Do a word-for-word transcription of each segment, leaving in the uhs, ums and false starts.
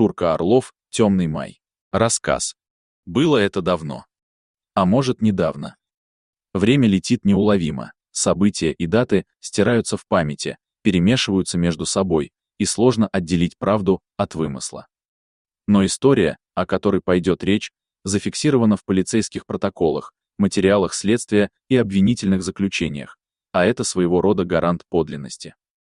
Шурка Орлов, «Темный май». Рассказ. Было это давно. А может, недавно. Время летит неуловимо, события и даты стираются в памяти, перемешиваются между собой, и сложно отделить правду от вымысла. Но история, о которой пойдет речь, зафиксирована в полицейских протоколах, материалах следствия и обвинительных заключениях, а это своего рода гарант подлинности.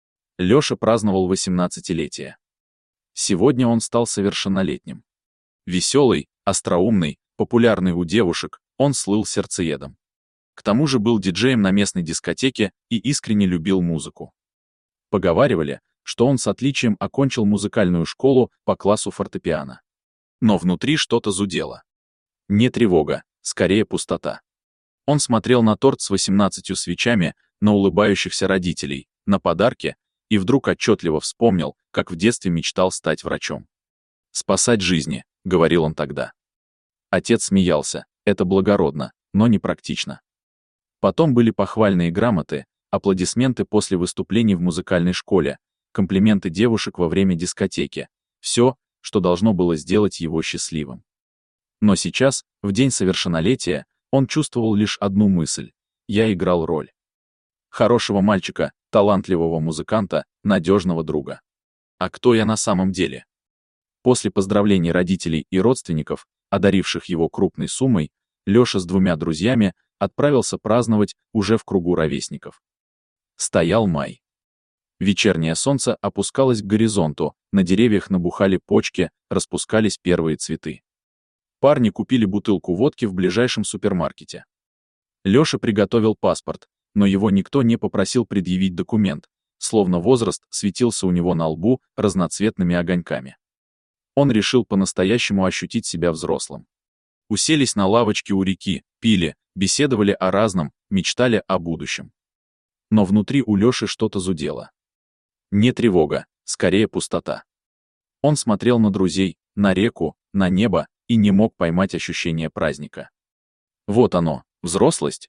Лёша праздновал восемнадцатилетие. Сегодня он стал совершеннолетним. Веселый, остроумный, популярный у девушек, он слыл сердцеедом. К тому же был диджеем на местной дискотеке и искренне любил музыку. Поговаривали, что он с отличием окончил музыкальную школу по классу фортепиано. Но внутри что-то зудело. Не тревога, скорее пустота. Он смотрел на торт с восемнадцатью свечами, на улыбающихся родителей, на подарки, и вдруг отчетливо вспомнил, как в детстве мечтал стать врачом. «Спасать жизни», — говорил он тогда. Отец смеялся, это благородно, но непрактично. Потом были похвальные грамоты, аплодисменты после выступлений в музыкальной школе, комплименты девушек во время дискотеки, все, что должно было сделать его счастливым. Но сейчас, в день совершеннолетия, он чувствовал лишь одну мысль — я играл роль хорошего мальчика, талантливого музыканта, надежного друга. А кто я на самом деле? После поздравлений родителей и родственников, одаривших его крупной суммой, Лёша с двумя друзьями отправился праздновать уже в кругу ровесников. Стоял май. Вечернее солнце опускалось к горизонту, на деревьях набухали почки, распускались первые цветы. Парни купили бутылку водки в ближайшем супермаркете. Лёша приготовил паспорт, но его никто не попросил предъявить документ, словно возраст светился у него на лбу разноцветными огоньками. Он решил по-настоящему ощутить себя взрослым. Уселись на лавочке у реки, пили, беседовали о разном, мечтали о будущем. Но внутри у Лёши что-то зудело. Не тревога, скорее пустота. Он смотрел на друзей, на реку, на небо и не мог поймать ощущение праздника. Вот оно, взрослость?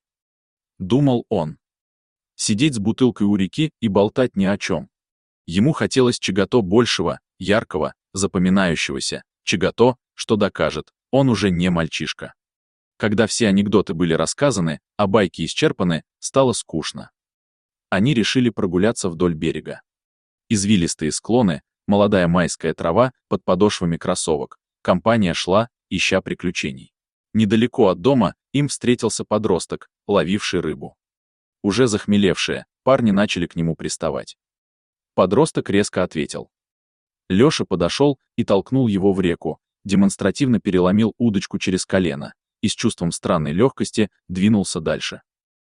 Думал он. Сидеть с бутылкой у реки и болтать ни о чем. Ему хотелось чего-то большего, яркого, запоминающегося, чего-то, что докажет, он уже не мальчишка. Когда все анекдоты были рассказаны, а байки исчерпаны, стало скучно. Они решили прогуляться вдоль берега. Извилистые склоны, молодая майская трава под подошвами кроссовок. Компания шла, ища приключений. Недалеко от дома им встретился подросток, ловивший рыбу. Уже захмелевшие, парни начали к нему приставать. Подросток резко ответил. Лёша подошел и толкнул его в реку, демонстративно переломил удочку через колено и с чувством странной легкости двинулся дальше.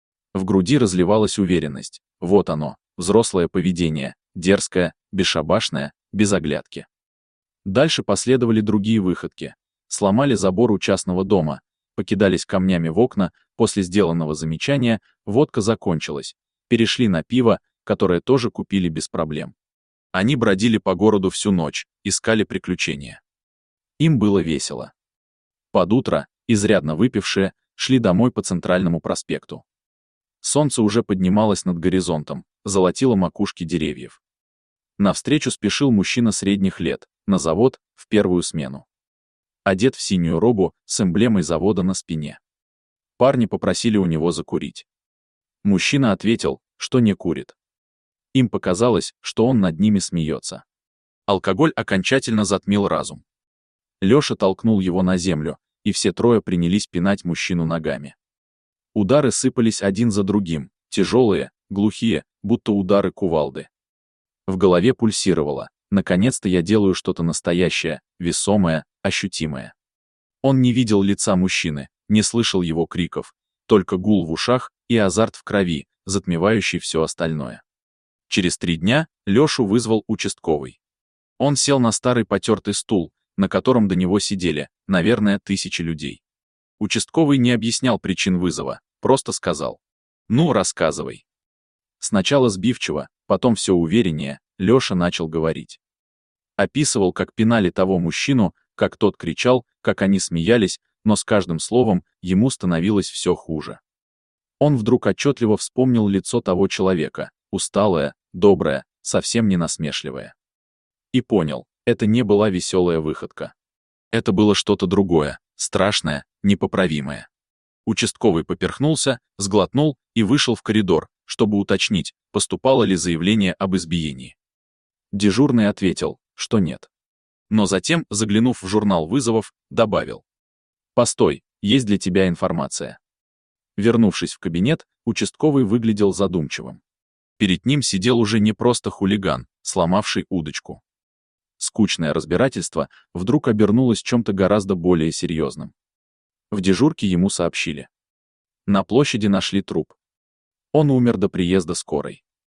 В груди разливалась уверенность. Вот оно, взрослое поведение, дерзкое, бесшабашное, без оглядки. Дальше последовали другие выходки. Сломали забор у частного дома, покидались камнями в окна, после сделанного замечания водка закончилась, перешли на пиво, которое тоже купили без проблем. Они бродили по городу всю ночь, искали приключения. Им было весело. Под утро, изрядно выпившие, шли домой по Центральному проспекту. Солнце уже поднималось над горизонтом, золотило макушки деревьев. Навстречу спешил мужчина средних лет, на завод, в первую смену. Одет в синюю робу с эмблемой завода на спине. Парни попросили у него закурить. Мужчина ответил, что не курит. Им показалось, что он над ними смеется. Алкоголь окончательно затмил разум. Лёша толкнул его на землю, и все трое принялись пинать мужчину ногами. Удары сыпались один за другим, тяжелые, глухие, будто удары кувалды. В голове пульсировало. Наконец-то я делаю что-то настоящее, весомое, ощутимое. Он не видел лица мужчины, не слышал его криков, только гул в ушах и азарт в крови, затмевающий все остальное. Через три дня Лёшу вызвал участковый. Он сел на старый потертый стул, на котором до него сидели, наверное, тысячи людей. Участковый не объяснял причин вызова, просто сказал: «Ну, рассказывай». Сначала сбивчиво, потом все увереннее, Лёша начал говорить. Описывал, как пинали того мужчину, как тот кричал, как они смеялись, но с каждым словом ему становилось все хуже. Он вдруг отчетливо вспомнил лицо того человека, усталое, доброе, совсем не насмешливое. И понял, Это не была веселая выходка. Это было что-то другое, страшное, непоправимое. Участковый поперхнулся, сглотнул и вышел в коридор, чтобы уточнить, поступало ли заявление об избиении. Дежурный ответил, что нет. Но затем, заглянув в журнал вызовов, добавил: «Постой, есть для тебя информация». Вернувшись в кабинет, участковый выглядел задумчивым. Перед ним сидел уже не просто хулиган, сломавший удочку. Скучное разбирательство вдруг обернулось чем-то гораздо более серьезным. В дежурке ему сообщили. На площади нашли труп. Он умер до приезда скорой.